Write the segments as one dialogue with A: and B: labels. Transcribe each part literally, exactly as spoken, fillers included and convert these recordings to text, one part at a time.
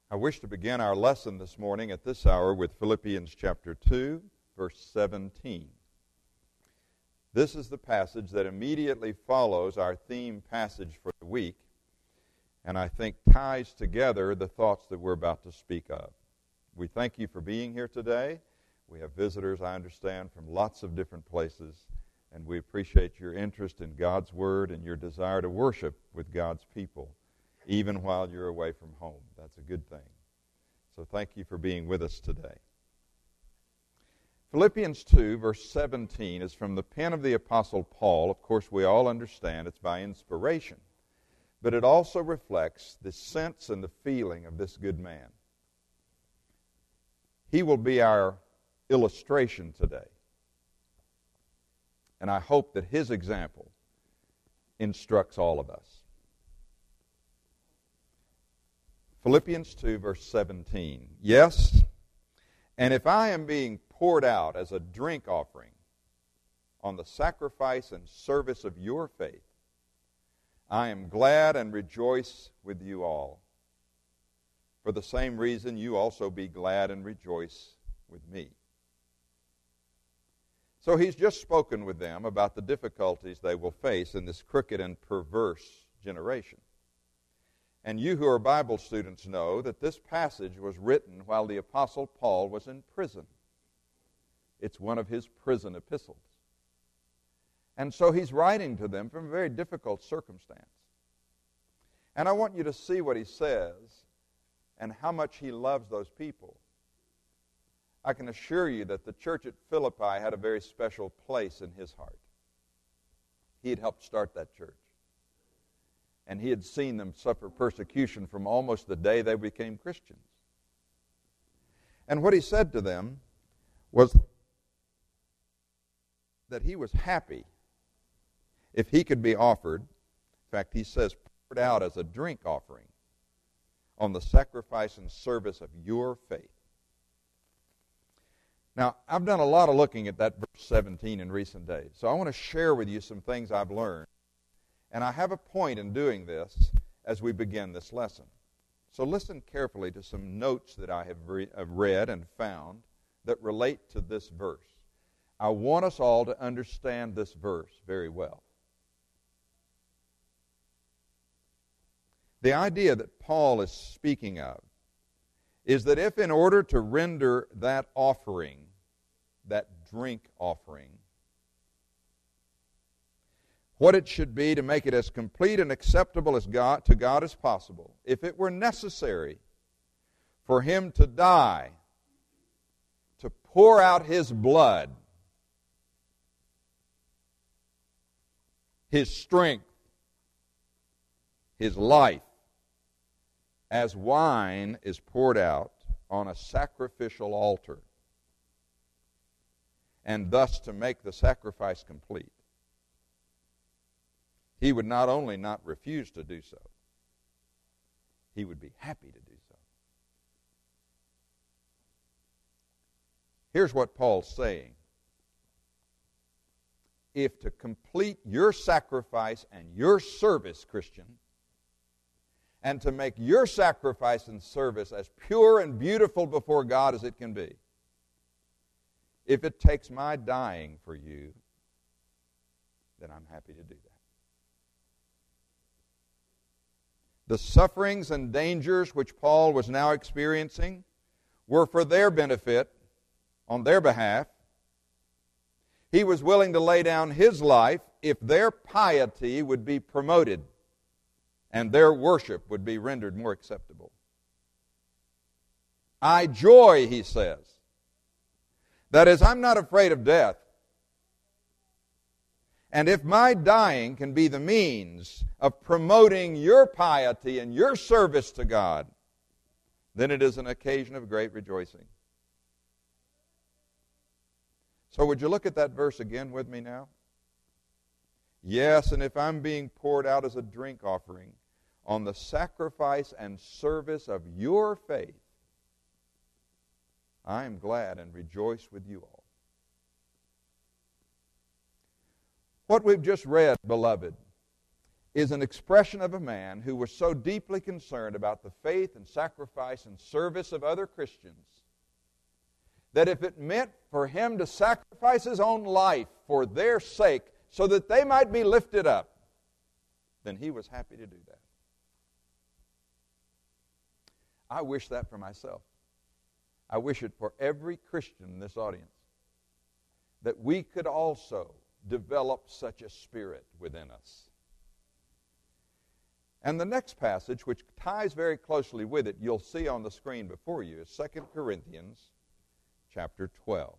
A: I wish to begin our lesson this morning at this hour with Philippians chapter two, verse seventeen. This is the passage that immediately follows our theme passage for the week, and I think ties together the thoughts that we're about to speak of. We thank you for being here today. We have visitors, I understand, from lots of different places, and we appreciate your interest in God's Word and your desire to worship with God's people, even while you're away from home. That's a good thing. So thank you for being with us today. Philippians two, verse seventeen, is from the pen of the Apostle Paul. Of course, we all understand it's by inspiration, but it also reflects the sense and the feeling of this good man. He will be our illustration today, and I hope that his example instructs all of us. Philippians two, verse seventeen. Yes, and if I am being poured out as a drink offering on the sacrifice and service of your faith, I am glad and rejoice with you all. For the same reason, you also be glad and rejoice with me. So he's just spoken with them about the difficulties they will face in this crooked and perverse generation. And you who are Bible students know that this passage was written while the Apostle Paul was in prison. It's one of his prison epistles. And so he's writing to them from a very difficult circumstance. And I want you to see what he says and how much he loves those people. I can assure you that the church at Philippi had a very special place in his heart. He had helped start that church. And he had seen them suffer persecution from almost the day they became Christians. And what he said to them was that he was happy if he could be offered, in fact, he says, poured out as a drink offering on the sacrifice and service of your faith. Now, I've done a lot of looking at that verse seventeen in recent days, so I want to share with you some things I've learned. And I have a point in doing this as we begin this lesson. So listen carefully to some notes that I have, re- have read and found that relate to this verse. I want us all to understand this verse very well. The idea that Paul is speaking of is that if in order to render that offering, that drink offering, what it should be to make it as complete and acceptable as God, to God as possible, if it were necessary for him to die, to pour out his blood, his strength, his life, as wine is poured out on a sacrificial altar, and thus to make the sacrifice complete, he would not only not refuse to do so, he would be happy to do so. Here's what Paul's saying. If to complete your sacrifice and your service, Christian, and to make your sacrifice and service as pure and beautiful before God as it can be, if it takes my dying for you, then I'm happy to do that. The sufferings and dangers which Paul was now experiencing were for their benefit, on their behalf. He was willing to lay down his life if their piety would be promoted and their worship would be rendered more acceptable. I joy, he says. That is, I'm not afraid of death. And if my dying can be the means of promoting your piety and your service to God, then it is an occasion of great rejoicing. So would you look at that verse again with me now? Yes, and if I'm being poured out as a drink offering on the sacrifice and service of your faith, I am glad and rejoice with you all. What we've just read, beloved, is an expression of a man who was so deeply concerned about the faith and sacrifice and service of other Christians that if it meant for him to sacrifice his own life for their sake so that they might be lifted up, then he was happy to do that. I wish that for myself. I wish it for every Christian in this audience, that we could also develop such a spirit within us. And the next passage, which ties very closely with it, you'll see on the screen before you, is Second Corinthians chapter twelve.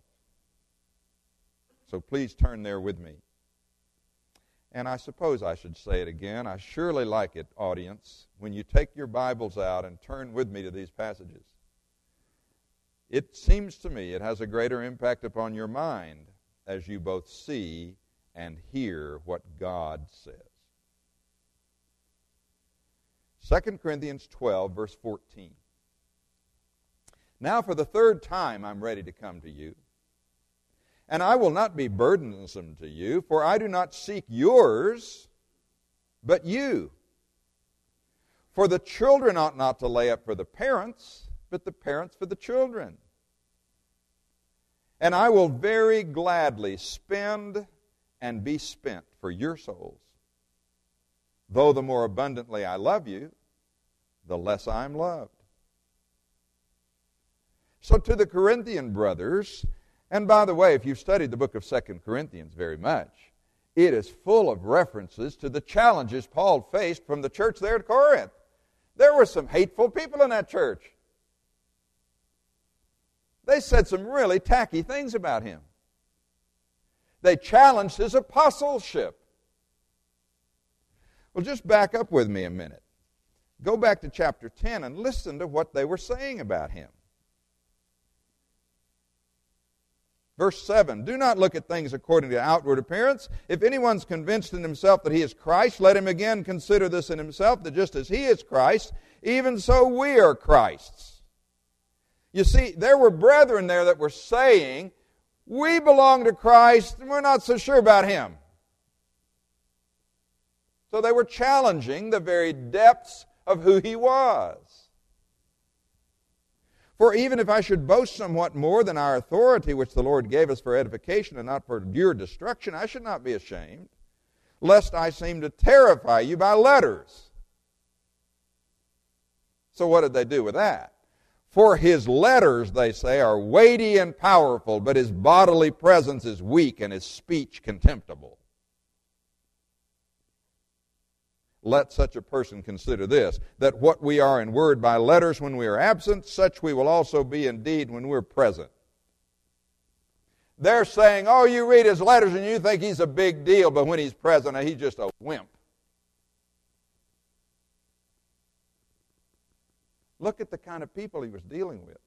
A: So please turn there with me. And I suppose I should say it again. I surely like it, audience, when you take your Bibles out and turn with me to these passages. It seems to me it has a greater impact upon your mind as you both see and hear what God says. Second Corinthians twelve, verse fourteen. Now for the third time I'm ready to come to you, and I will not be burdensome to you, for I do not seek yours, but you. For the children ought not to lay up for the parents, but the parents for the children. And I will very gladly spend and be spent for your souls. Though the more abundantly I love you, the less I am loved. So to the Corinthian brothers, and by the way, if you've studied the book of Second Corinthians very much, it is full of references to the challenges Paul faced from the church there at Corinth. There were some hateful people in that church. They said some really tacky things about him. They challenged his apostleship. Well, just back up with me a minute. Go back to chapter ten and listen to what they were saying about him. Verse seven, do not look at things according to outward appearance. If anyone's convinced in himself that he is Christ, let him again consider this in himself, that just as he is Christ, even so we are Christ's. You see, there were brethren there that were saying, we belong to Christ, and we're not so sure about him. So they were challenging the very depths of who he was. For even if I should boast somewhat more than our authority, which the Lord gave us for edification and not for your destruction, I should not be ashamed, lest I seem to terrify you by letters. So what did they do with that? For his letters, they say, are weighty and powerful, but his bodily presence is weak and his speech contemptible. Let such a person consider this, that what we are in word by letters when we are absent, such we will also be in deed when we're present. They're saying, oh, you read his letters and you think he's a big deal, but when he's present, he's just a wimp. Look at the kind of people he was dealing with.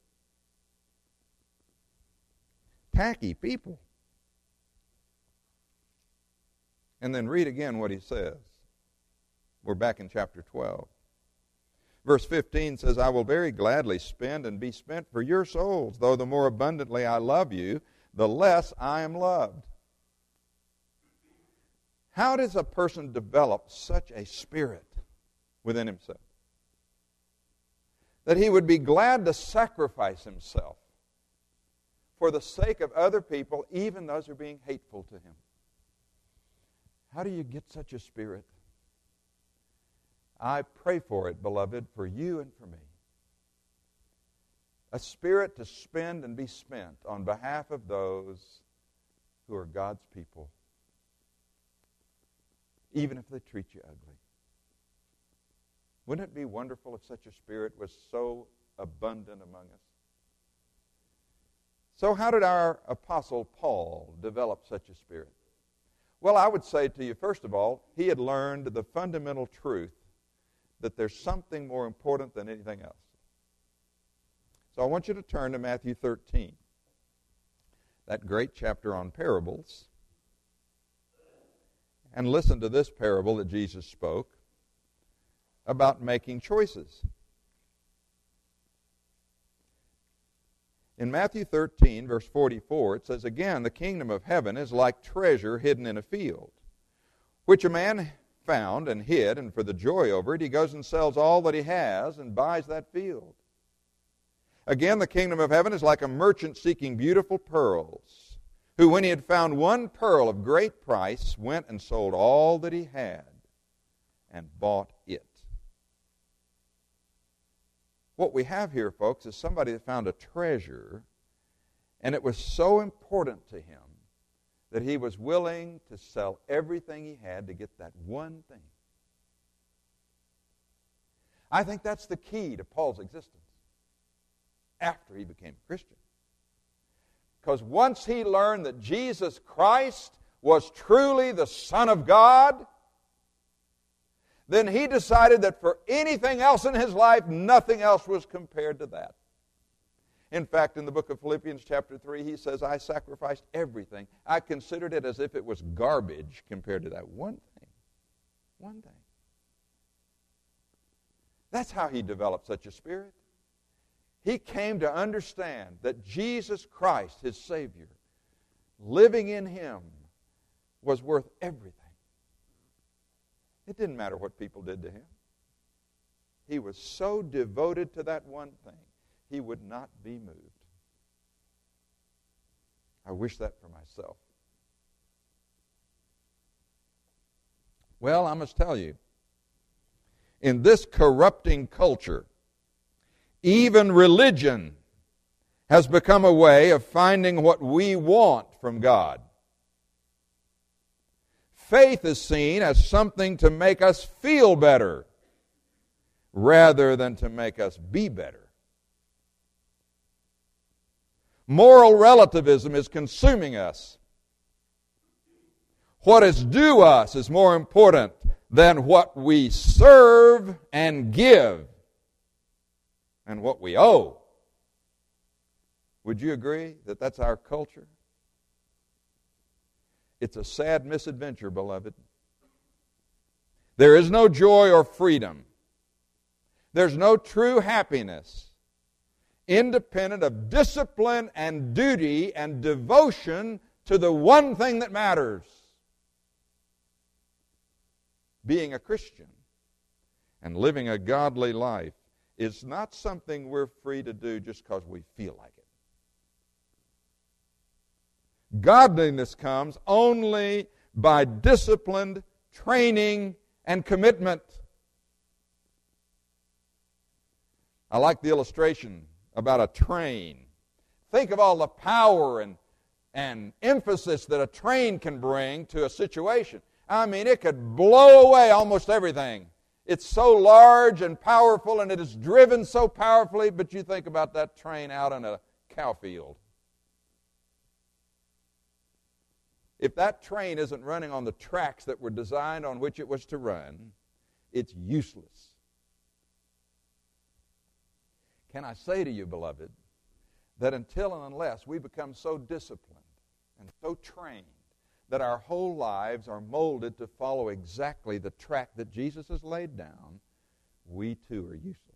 A: Tacky people. And then read again what he says. We're back in chapter twelve. Verse fifteen says, I will very gladly spend and be spent for your souls, though the more abundantly I love you, the less I am loved. How does a person develop such a spirit within himself? That he would be glad to sacrifice himself for the sake of other people, even those who are being hateful to him. How do you get such a spirit? I pray for it, beloved, for you and for me. A spirit to spend and be spent on behalf of those who are God's people, even if they treat you ugly. Wouldn't it be wonderful if such a spirit was so abundant among us? So how did our apostle Paul develop such a spirit? Well, I would say to you, first of all, he had learned the fundamental truth that there's something more important than anything else. So I want you to turn to Matthew thirteen, that great chapter on parables, and listen to this parable that Jesus spoke about making choices. In Matthew thirteen, verse forty-four, it says, again, the kingdom of heaven is like treasure hidden in a field, which a man found and hid, and for the joy over it, he goes and sells all that he has and buys that field. Again, the kingdom of heaven is like a merchant seeking beautiful pearls, who, when he had found one pearl of great price, went and sold all that he had and bought it. What we have here, folks, is somebody that found a treasure, and it was so important to him that he was willing to sell everything he had to get that one thing. I think that's the key to Paul's existence after he became a Christian. Because once he learned that Jesus Christ was truly the Son of God, then he decided that for anything else in his life, nothing else was compared to that. In fact, in the book of Philippians chapter three, he says, I sacrificed everything. I considered it as if it was garbage compared to that one thing. One thing. That's how he developed such a spirit. He came to understand that Jesus Christ, his Savior, living in him, was worth everything. It didn't matter what people did to him. He was so devoted to that one thing, he would not be moved. I wish that for myself. Well, I must tell you, in this corrupting culture, even religion has become a way of finding what we want from God. Faith is seen as something to make us feel better rather than to make us be better. Moral relativism is consuming us. What is due us is more important than what we serve and give and what we owe. Would you agree that that's our culture? It's a sad misadventure, beloved. There is no joy or freedom. There's no true happiness independent of discipline and duty and devotion to the one thing that matters. Being a Christian and living a godly life is not something we're free to do just because we feel like it. Godliness comes only by disciplined training and commitment. I like the illustration about a train. Think of all the power and, and emphasis that a train can bring to a situation. I mean, it could blow away almost everything. It's so large and powerful, and it is driven so powerfully, but you think about that train out in a cow field. If that train isn't running on the tracks that were designed on which it was to run, it's useless. Can I say to you, beloved, that until and unless we become so disciplined and so trained that our whole lives are molded to follow exactly the track that Jesus has laid down, we too are useless.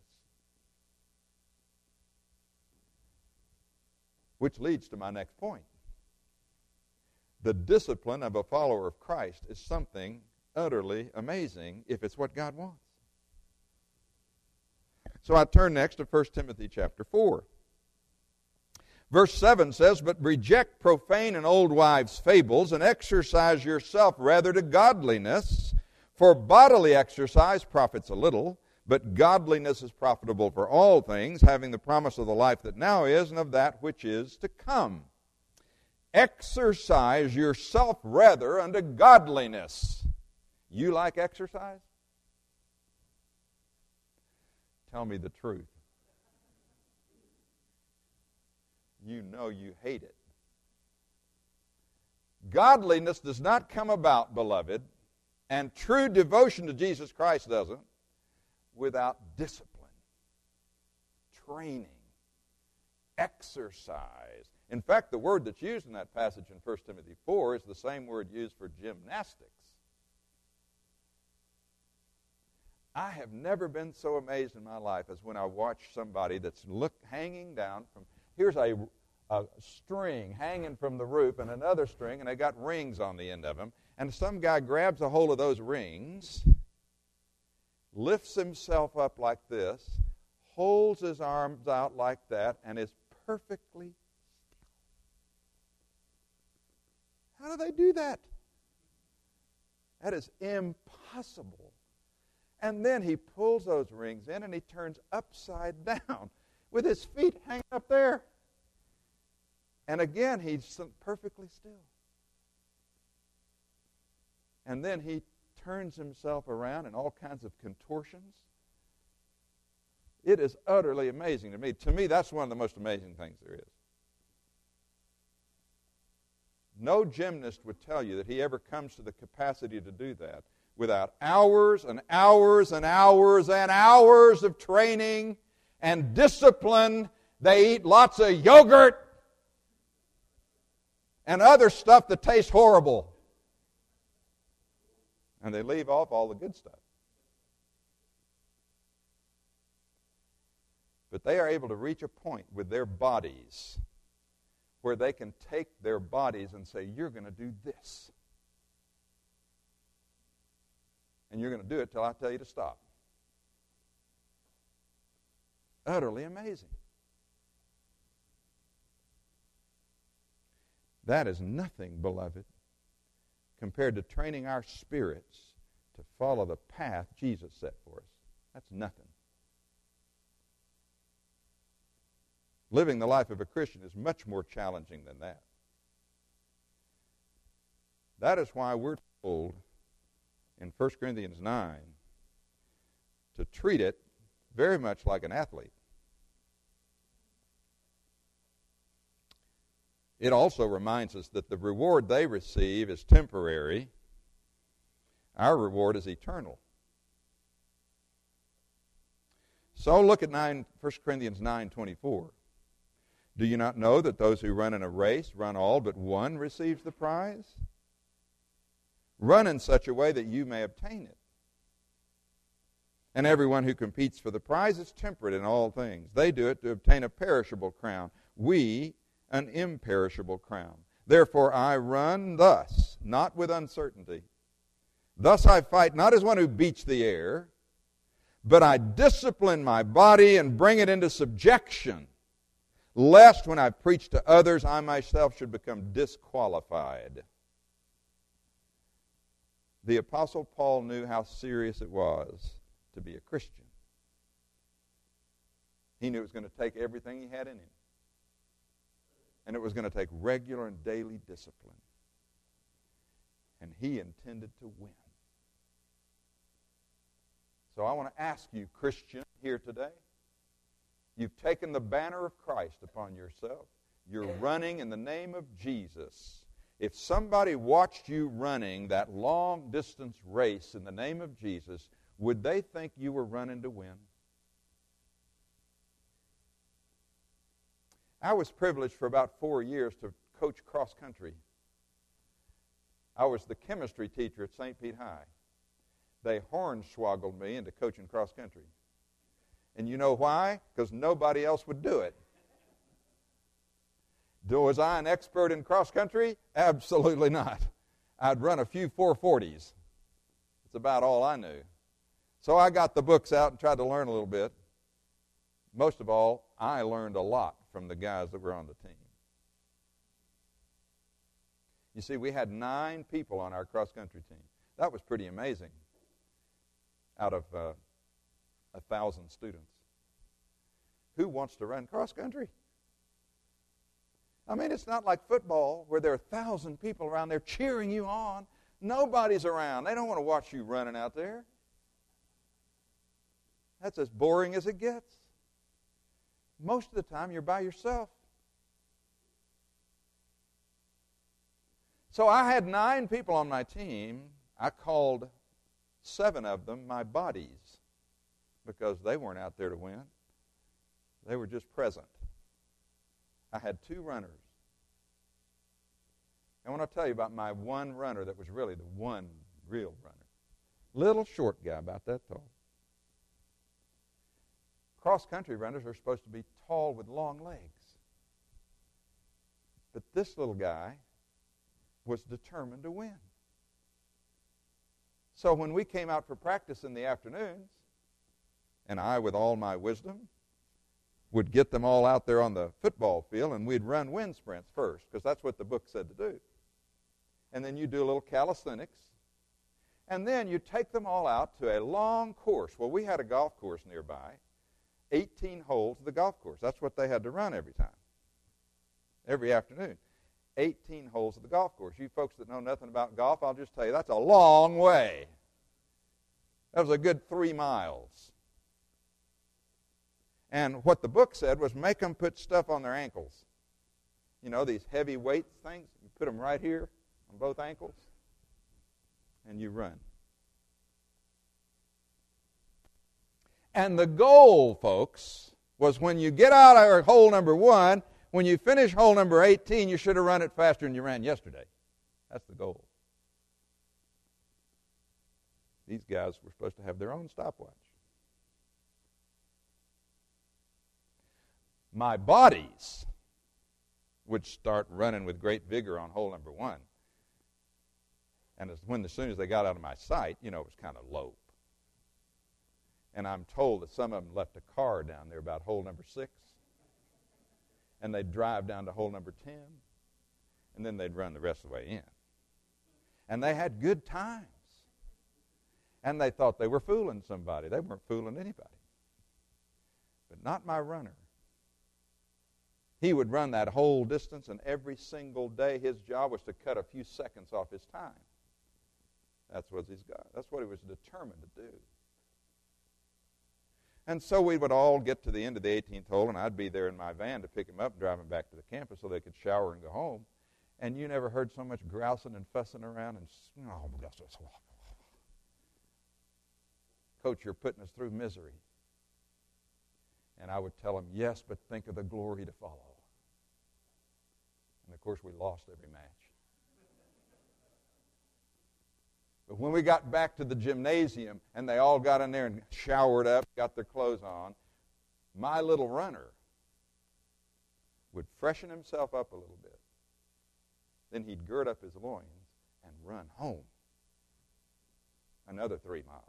A: Which leads to my next point. The discipline of a follower of Christ is something utterly amazing if it's what God wants. So I turn next to First Timothy chapter four. Verse seven says, But reject profane and old wives' fables, and exercise yourself rather to godliness. For bodily exercise profits a little, but godliness is profitable for all things, having the promise of the life that now is and of that which is to come. Exercise yourself rather unto godliness. You like exercise? Tell me the truth. You know you hate it. Godliness does not come about, beloved, and true devotion to Jesus Christ doesn't, without discipline, training, exercise. In fact, the word that's used in that passage in First Timothy four is the same word used for gymnastics. I have never been so amazed in my life as when I watch somebody that's look, hanging down from, here's a, a string hanging from the roof and another string, and they got rings on the end of them, And some guy grabs a hold of those rings, lifts himself up like this, holds his arms out like that, and is perfectly still. How do they do that? That is impossible. And then he pulls those rings in and he turns upside down with his feet hanging up there. And again, he's perfectly still. And then he turns himself around in all kinds of contortions. It is utterly amazing to me. To me, that's one of the most amazing things there is. No gymnast would tell you that he ever comes to the capacity to do that without hours and hours and hours and hours of training and discipline. They eat lots of yogurt and other stuff that tastes horrible. And they leave off all the good stuff. But they are able to reach a point with their bodies where they can take their bodies and say, you're going to do this. And you're going to do it till I tell you to stop. Utterly amazing. That is nothing, beloved, compared to training our spirits to follow the path Jesus set for us. That's nothing. Living the life of a Christian is much more challenging than that. That is why we're told in First Corinthians nine to treat it very much like an athlete. It also reminds us that the reward they receive is temporary. Our reward is eternal. So look at nine, First Corinthians nine twenty-four. Do you not know that those who run in a race run all, but one receives the prize? Run in such a way that you may obtain it. And everyone who competes for the prize is temperate in all things. They do it to obtain a perishable crown. We, an imperishable crown. Therefore I run thus, not with uncertainty. Thus I fight not as one who beats the air, but I discipline my body and bring it into subjection, lest when I preach to others, I myself should become disqualified. The Apostle Paul knew how serious it was to be a Christian. He knew it was going to take everything he had in him. And it was going to take regular and daily discipline. And he intended to win. So I want to ask you, Christian, here today, you've taken the banner of Christ upon yourself. You're running in the name of Jesus. If somebody watched you running that long-distance race in the name of Jesus, would they think you were running to win? I was privileged for about four years to coach cross country. I was the chemistry teacher at Saint Pete High. They hornswoggled me into coaching cross country. And you know why? Because nobody else would do it. Was I an expert in cross country? Absolutely not. I'd run a few four forties. It's about all I knew. So I got the books out and tried to learn a little bit. Most of all, I learned a lot from the guys that were on the team. You see, we had nine people on our cross-country team. That was pretty amazing out of uh, a thousand students. Who wants to run cross-country? I mean, it's not like football where there are a thousand people around there cheering you on. Nobody's around. They don't want to watch you running out there. That's as boring as it gets. Most of the time, you're by yourself. So I had nine people on my team. I called seven of them my bodies because they weren't out there to win. They were just present. I had two runners. I want to tell you about my one runner that was really the one real runner. Little short guy, about that tall. Cross-country runners are supposed to be tall with long legs. But this little guy was determined to win. So when we came out for practice in the afternoons, and I, with all my wisdom, would get them all out there on the football field, and we'd run wind sprints first, because that's what the book said to do. And then you do a little calisthenics, and then you take them all out to a long course. Well, we had a golf course nearby, eighteen holes of the golf course. That's what they had to run every time, every afternoon. eighteen holes of the golf course. You folks that know nothing about golf, I'll just tell you, that's a long way. That was a good three miles. And what the book said was make them put stuff on their ankles. You know, these heavy weight things. You put them right here on both ankles, and you run. And the goal, folks, was when you get out of hole number one, when you finish hole number eighteen, you should have run it faster than you ran yesterday. That's the goal. These guys were supposed to have their own stopwatch. My bodies would start running with great vigor on hole number one. And as, when as soon as they got out of my sight, you know, it was kind of low. And I'm told that some of them left a car down there about hole number six. And they'd drive down to hole number ten. And then they'd run the rest of the way in. And they had good times. And they thought they were fooling somebody. They weren't fooling anybody. But not my runner. He would run that whole distance, and every single day his job was to cut a few seconds off his time. That's what he's got. That's what he was determined to do. And so we would all get to the end of the eighteenth hole, and I'd be there in my van to pick him up and drive him back to the campus so they could shower and go home. And you never heard so much grousing and fussing around and, oh, Coach, you're putting us through misery. And I would tell him, yes, but think of the glory to follow. And, of course, we lost every match. But when we got back to the gymnasium and they all got in there and showered up, got their clothes on, my little runner would freshen himself up a little bit. Then he'd gird up his loins and run home another three miles.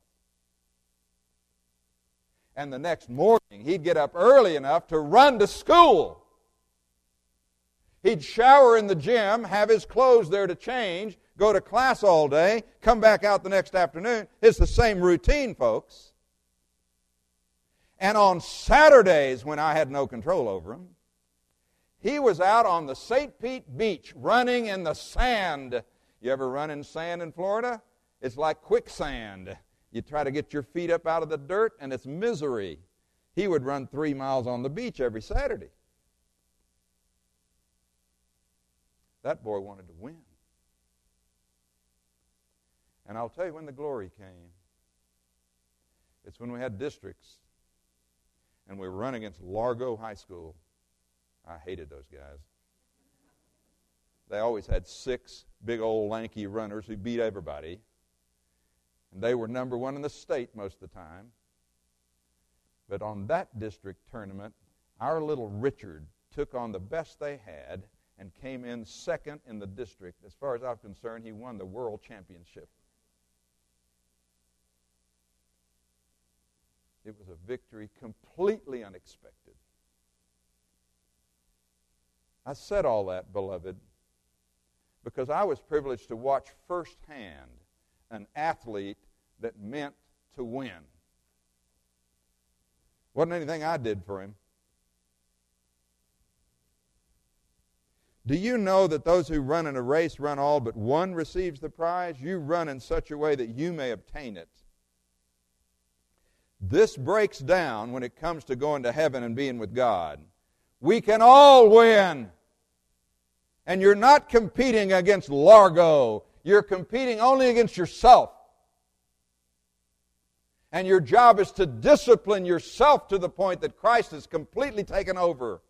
A: And the next morning, he'd get up early enough to run to school. He'd shower in the gym, have his clothes there to change, go to class all day, come back out the next afternoon. It's the same routine, folks. And on Saturdays, when I had no control over him, he was out on the Saint Pete Beach running in the sand. You ever run in sand in Florida? It's like quicksand. You try to get your feet up out of the dirt, and it's misery. He would run three miles on the beach every Saturday. That boy wanted to win. And I'll tell you when the glory came. It's when we had districts, and we were running against Largo High School. I hated those guys. They always had six big old lanky runners who beat everybody. And they were number one in the state most of the time. But on that district tournament, our little Richard took on the best they had and came in second in the district. As far as I'm concerned, he won the world championship. It was a victory completely unexpected. I said all that, beloved, because I was privileged to watch firsthand an athlete that meant to win. Wasn't anything I did for him. Do you know that those who run in a race run all but one receives the prize? You run in such a way that you may obtain it. This breaks down when it comes to going to heaven and being with God. We can all win. And you're not competing against Largo. You're competing only against yourself. And your job is to discipline yourself to the point that Christ has completely taken over.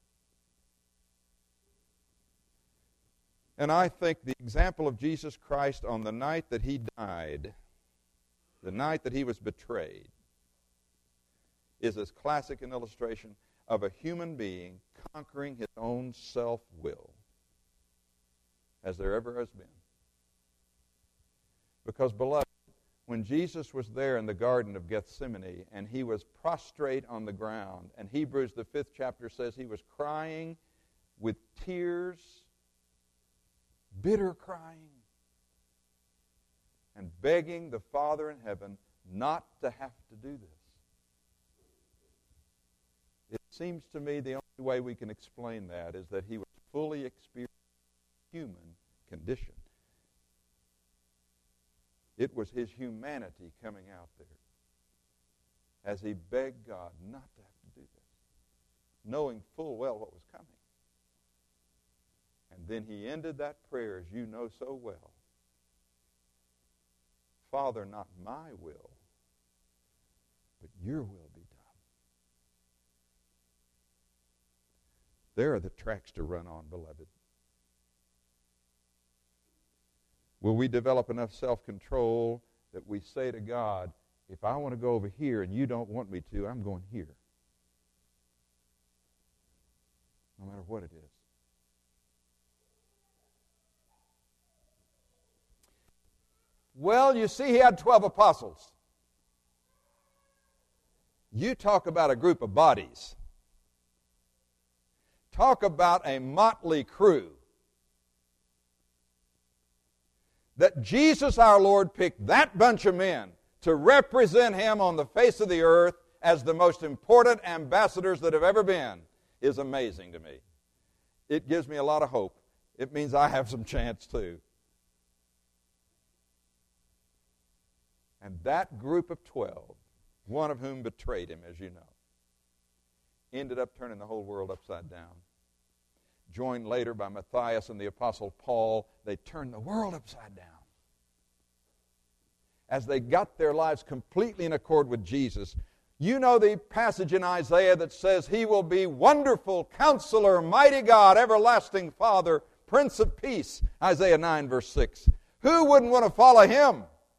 A: And I think the example of Jesus Christ on the night that He died, the night that He was betrayed, is as classic an illustration of a human being conquering his own self-will as there ever has been. Because, beloved, when Jesus was there in the Garden of Gethsemane and he was prostrate on the ground, and Hebrews, the fifth chapter, says he was crying with tears, bitter crying, and begging the Father in heaven not to have to do this. It seems to me the only way we can explain that is that he was fully experiencing human condition. It was his humanity coming out there as he begged God not to have to do this, knowing full well what was coming. And then he ended that prayer, as you know so well. Father, not my will, but your will be done. There are the tracks to run on, beloved. Will we develop enough self-control that we say to God, if I want to go over here and you don't want me to, I'm going here. No matter what it is. Well, you see, he had twelve apostles. You talk about a group of bodies. Talk about a motley crew. That Jesus our Lord picked that bunch of men to represent him on the face of the earth as the most important ambassadors that have ever been is amazing to me. It gives me a lot of hope. It means I have some chance too. And that group of twelve, one of whom betrayed him, as you know, ended up turning the whole world upside down. Joined later by Matthias and the Apostle Paul, they turned the world upside down. As they got their lives completely in accord with Jesus. You know the passage in Isaiah that says, he will be Wonderful Counselor, Mighty God, Everlasting Father, Prince of Peace. Isaiah nine, verse six. Who wouldn't want to follow him?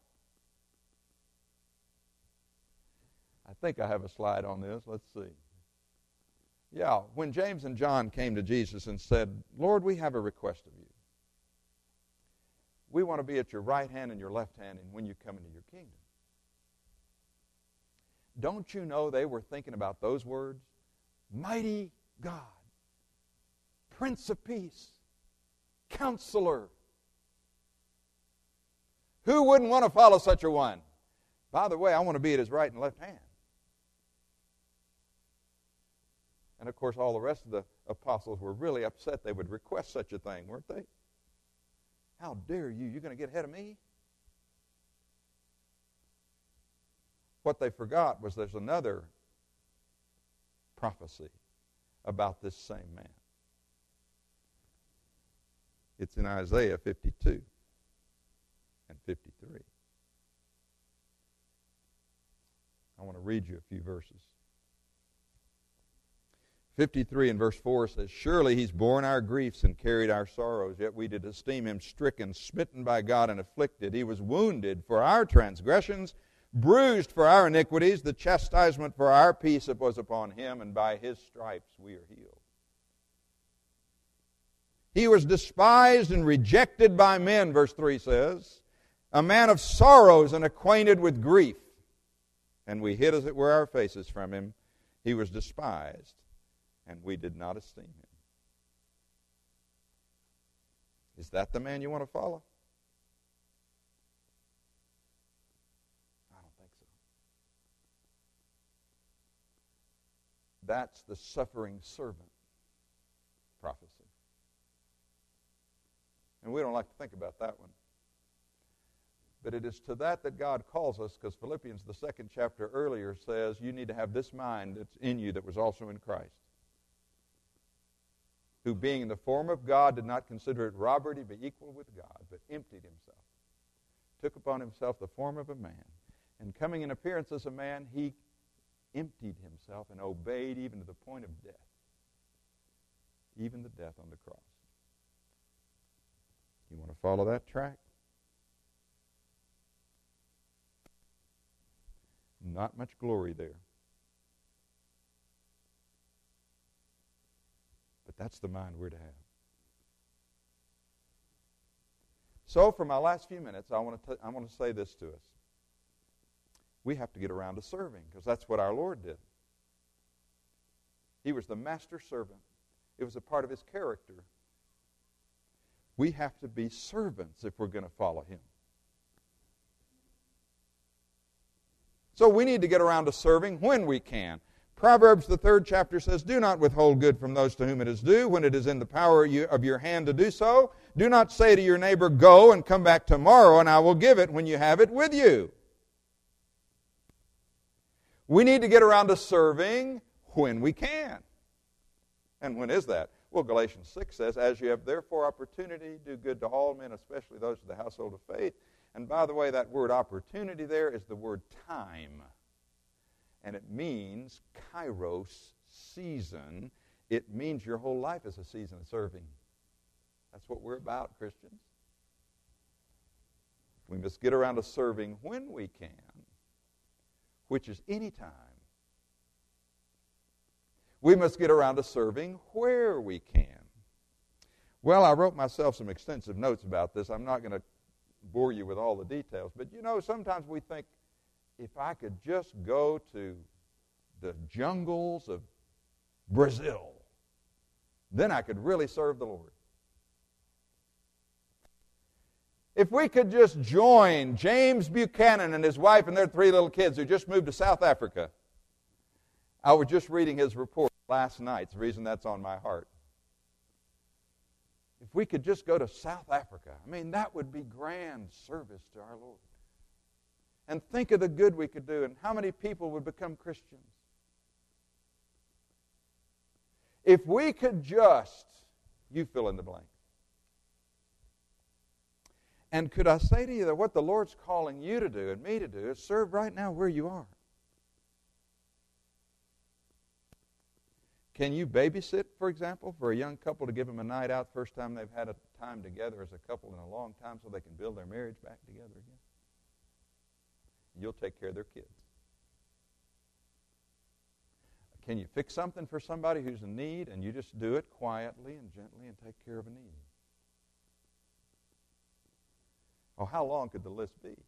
A: I think I have a slide on this. Let's see. Yeah, when James and John came to Jesus and said, Lord, we have a request of you. We want to be at your right hand and your left hand and when you come into your kingdom. Don't you know they were thinking about those words? Mighty God, Prince of Peace, Counselor. Who wouldn't want to follow such a one? By the way, I want to be at his right and left hand. And, of course, all the rest of the apostles were really upset they would request such a thing, weren't they? How dare you? You're going to get ahead of me? What they forgot was there's another prophecy about this same man. It's in Isaiah fifty-two and fifty-three. I want to read you a few verses. fifty-three and verse four says, Surely he's borne our griefs and carried our sorrows, yet we did esteem him stricken, smitten by God, and afflicted. He was wounded for our transgressions, bruised for our iniquities. The chastisement for our peace was upon him, and by his stripes we are healed. He was despised and rejected by men, verse three says, a man of sorrows and acquainted with grief. And we hid, as it were, our faces from him. He was despised, and we did not esteem him. Is that the man you want to follow? I don't think so. That's the suffering servant prophecy. And we don't like to think about that one. But it is to that that God calls us, because Philippians, the second chapter earlier, says you need to have this mind that's in you that was also in Christ, who being in the form of God did not consider it robbery to be equal with God, but emptied himself, took upon himself the form of a man, and coming in appearance as a man, he emptied himself and obeyed even to the point of death, even the death on the cross. You want to follow that track? Not much glory there. But that's the mind we're to have. So for my last few minutes, I want to t- I want to say this to us. we have to get around to serving, because that's what our Lord did. He was the master servant. It was a part of his character. We have to be servants if we're going to follow him. So we need to get around to serving when we can. Proverbs, the third chapter says, do not withhold good from those to whom it is due when it is in the power of your hand to do so. Do not say to your neighbor, go and come back tomorrow and I will give it when you have it with you. We need to get around to serving when we can. And when is that? Well, Galatians six says, as you have therefore opportunity, do good to all men, especially those of the household of faith. And by the way, that word opportunity there is the word time. And it means kairos, season. It means your whole life is a season of serving. That's what we're about, Christians. We must get around to serving when we can, which is any time. We must get around to serving where we can. Well, I wrote myself some extensive notes about this. I'm not going to bore you with all the details. But, you know, sometimes we think, if I could just go to the jungles of Brazil, then I could really serve the Lord. If we could just join James Buchanan and his wife and their three little kids who just moved to South Africa. I was just reading his report last night. It's the reason that's on my heart. If we could just go to South Africa, I mean, that would be grand service to our Lord. And think of the good we could do and how many people would become Christians. If we could just, you fill in the blank. And could I say to you that what the Lord's calling you to do and me to do is serve right now where you are. Can you babysit, for example, for a young couple to give them a night out first time they've had a time together as a couple in a long time so they can build their marriage back together again? You'll take care of their kids. Can you fix something for somebody who's in need and you just do it quietly and gently and take care of a need? Oh, how long could the list be?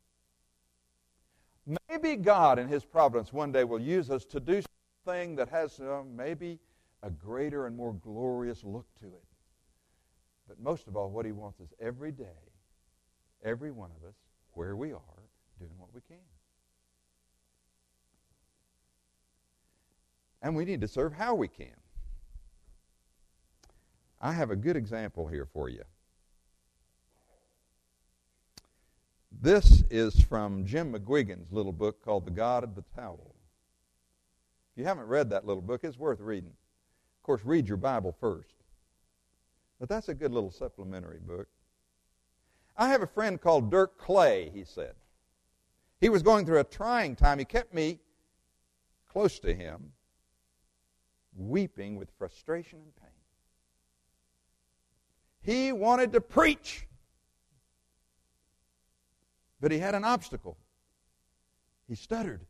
A: Maybe God in his providence one day will use us to do something that has uh, maybe a greater and more glorious look to it. But most of all, what he wants is every day, every one of us, where we are, doing what we can. And we need to serve how we can. I have a good example here for you. This is from Jim McGuigan's little book called The God of the Towel. If you haven't read that little book, it's worth reading. Of course, read your Bible first. But that's a good little supplementary book. I have a friend called Dirk Clay, he said. He was going through a trying time. He kept me close to him, weeping with frustration and pain. He wanted to preach, but he had an obstacle. He stuttered.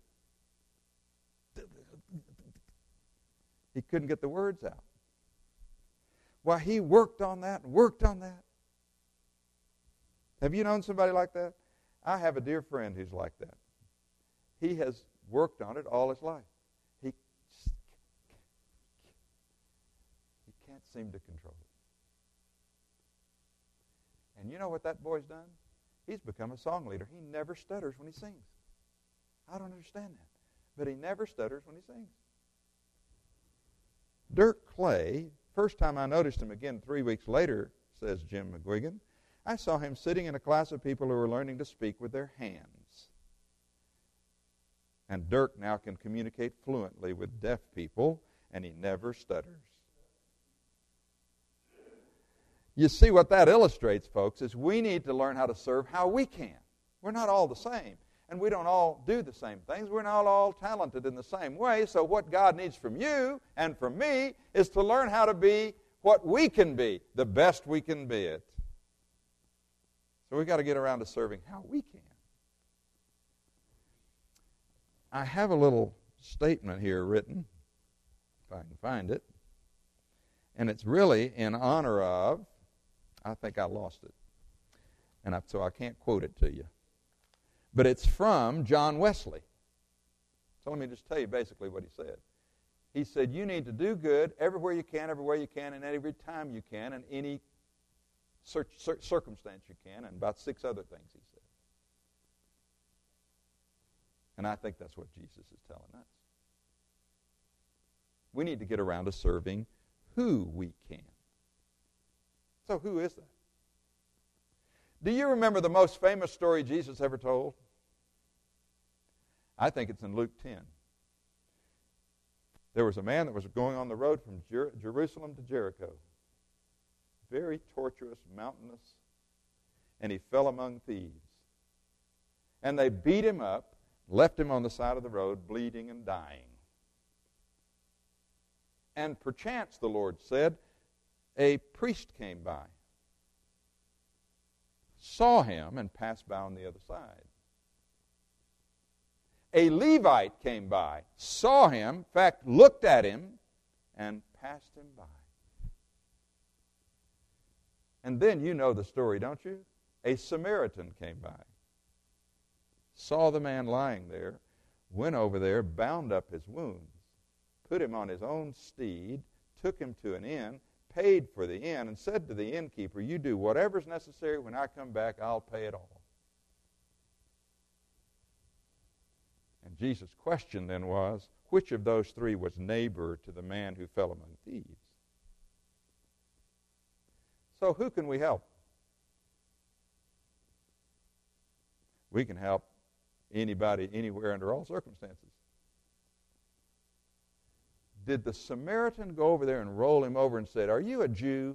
A: He couldn't get the words out. Well, he worked on that and worked on that. Have you known somebody like that? I have a dear friend who's like that. He has worked on it all his life. He, he can't seem to control it. And you know what that boy's done? He's become a song leader. He never stutters when he sings. I don't understand that. But he never stutters when he sings. Dirk Clay, first time I noticed him again three weeks later, says Jim McGuigan, I saw him sitting in a class of people who were learning to speak with their hands. And Dirk now can communicate fluently with deaf people, and he never stutters. You see, what that illustrates, folks, is we need to learn how to serve how we can. We're not all the same, and we don't all do the same things. We're not all talented in the same way, so what God needs from you and from me is to learn how to be what we can be, the best we can be it. So we've got to get around to serving how we can. I have a little statement here written, if I can find it, and it's really in honor of, I think I lost it, and I, so I can't quote it to you. But it's from John Wesley. So let me just tell you basically what he said. He said, you need to do good everywhere you can, everywhere you can, and every time you can, and any cir- cir- circumstance you can, and about six other things he said. And I think that's what Jesus is telling us. We need to get around to serving who we can. So who is that? Do you remember the most famous story Jesus ever told? I think it's in Luke ten. There was a man that was going on the road from Jer- Jerusalem to Jericho. Very tortuous, mountainous, and he fell among thieves. And they beat him up, left him on the side of the road, bleeding and dying. And perchance, the Lord said, a priest came by, saw him, and passed by on the other side. A Levite came by, saw him, in fact, looked at him, and passed him by. And then you know the story, don't you? A Samaritan came by, saw the man lying there, went over there, bound up his wounds, put him on his own steed, took him to an inn, paid for the inn, and said to the innkeeper, you do whatever's necessary. When I come back, I'll pay it all. And Jesus' question then was, which of those three was neighbor to the man who fell among thieves? So who can we help? We can help anybody, anywhere, under all circumstances. Did the Samaritan go over there and roll him over and said, are you a Jew?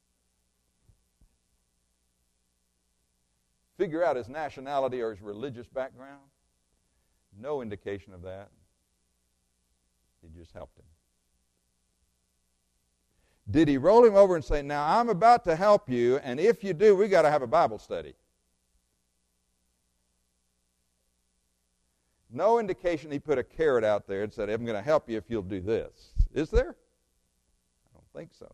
A: Figure out his nationality or his religious background? No indication of that. He just helped him. Did he roll him over and say, now I'm about to help you, and if you do, we got to have a Bible study? No indication he put a carrot out there and said, I'm going to help you if you'll do this. Is there? I don't think so.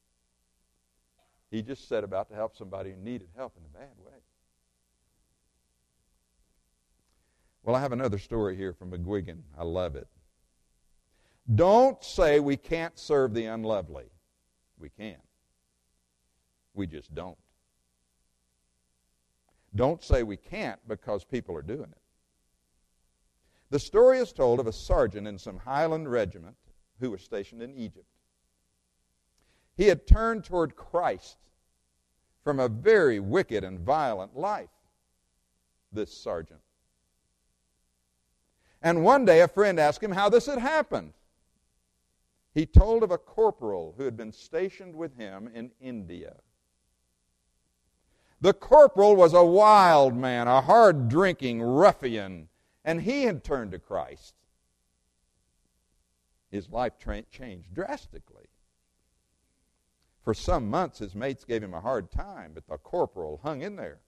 A: He just set about to help somebody who needed help in a bad way. Well, I have another story here from McGuigan. I love it. Don't say we can't serve the unlovely. We can. We just don't. Don't say we can't because people are doing it. The story is told of a sergeant in some Highland regiment who was stationed in Egypt. He had turned toward Christ from a very wicked and violent life, this sergeant. And one day a friend asked him how this had happened. He told of a corporal who had been stationed with him in India. The corporal was a wild man, a hard-drinking ruffian, and he had turned to Christ. His life tra- changed drastically. For some months, his mates gave him a hard time, but the corporal hung in there.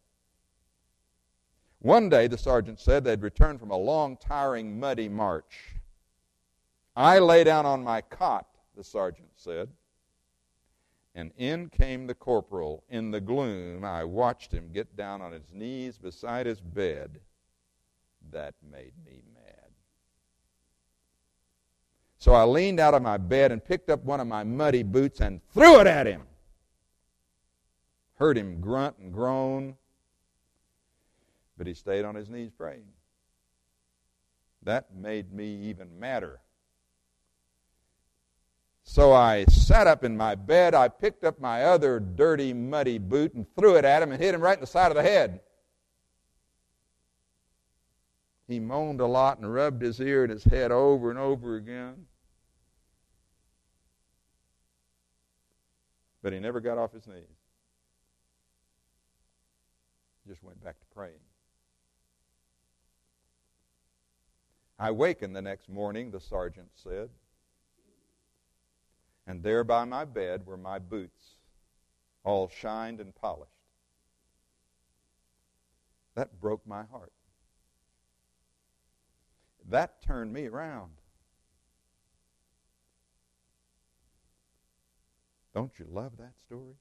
A: One day, the sergeant said, they'd returned from a long, tiring, muddy march. I lay down on my cot, the sergeant said, and in came the corporal. In the gloom, I watched him get down on his knees beside his bed. That made me mad. So I leaned out of my bed and picked up one of my muddy boots and threw it at him. Heard him grunt and groan, but he stayed on his knees praying. That made me even madder. So I sat up in my bed, I picked up my other dirty, muddy boot and threw it at him and hit him right in the side of the head. He moaned a lot and rubbed his ear and his head over and over again. But he never got off his knees. Just went back to praying. I wakened the next morning, the sergeant said, and there by my bed were my boots, all shined and polished. That broke my heart. That turned me around. Don't you love that story?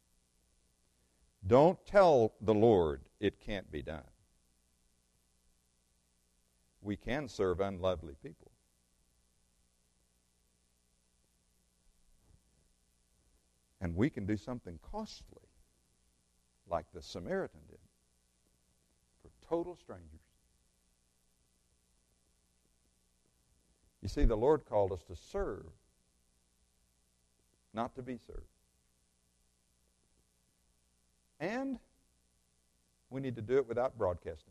A: Don't tell the Lord it can't be done. we can serve unlovely people. And we can do something costly, like the Samaritan did, for total strangers. You see, the Lord called us to serve, not to be served. And we need to do it without broadcasting.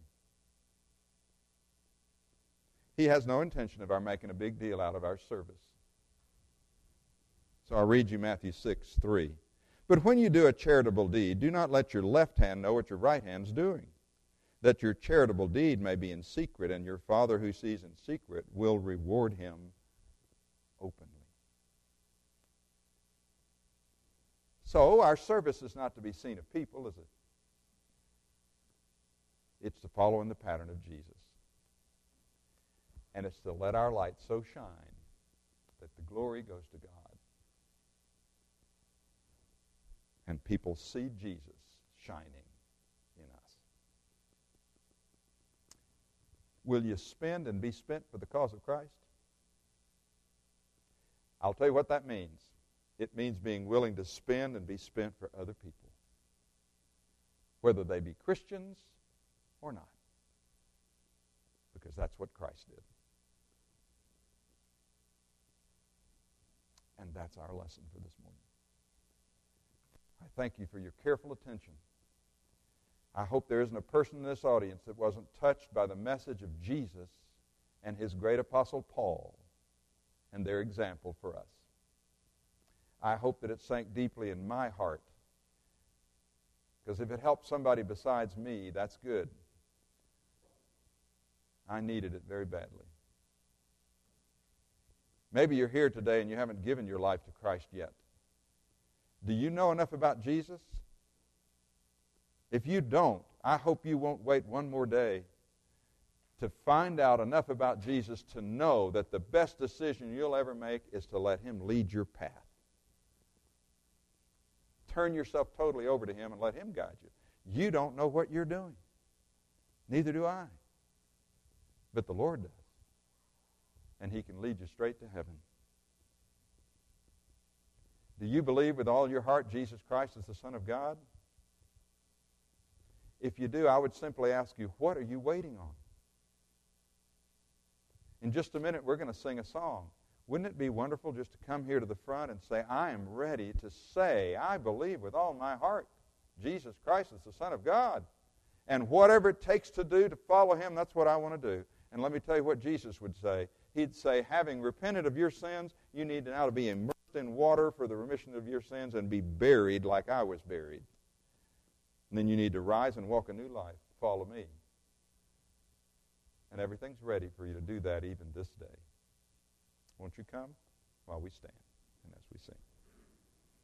A: He has no intention of our making a big deal out of our service. So I'll read you Matthew six, three. But when you do a charitable deed, do not let your left hand know what your right hand's doing, that your charitable deed may be in secret, and your Father who sees in secret will reward him openly. So our service is not to be seen of people, is it? It's to follow in the pattern of Jesus. And it's to let our light so shine that the glory goes to God. And people see Jesus shining in us. Will you spend and be spent for the cause of Christ? I'll tell you what that means. It means being willing to spend and be spent for other people, whether they be Christians or not, because that's what Christ did. And that's our lesson for this morning. I thank you for your careful attention. I hope there isn't a person in this audience that wasn't touched by the message of Jesus and his great apostle Paul and their example for us. I hope that it sank deeply in my heart, because if it helps somebody besides me, that's good. I needed it very badly. Maybe you're here today and you haven't given your life to Christ yet. Do you know enough about Jesus? If you don't, I hope you won't wait one more day to find out enough about Jesus to know that the best decision you'll ever make is to let him lead your path. Turn yourself totally over to him and let him guide you. You don't know what you're doing. Neither do I. But the Lord does. And he can lead you straight to heaven. Do you believe with all your heart Jesus Christ is the Son of God? If you do, I would simply ask you, what are you waiting on? In just a minute, we're going to sing a song. Wouldn't it be wonderful just to come here to the front and say, I am ready to say, I believe with all my heart Jesus Christ is the Son of God. And whatever it takes to do to follow him, that's what I want to do. And let me tell you what Jesus would say. He'd say, having repented of your sins, you need now to be immersed in water for the remission of your sins and be buried like I was buried. And then you need to rise and walk a new life. Follow me. And everything's ready for you to do that even this day. Won't you come while we stand and as we sing?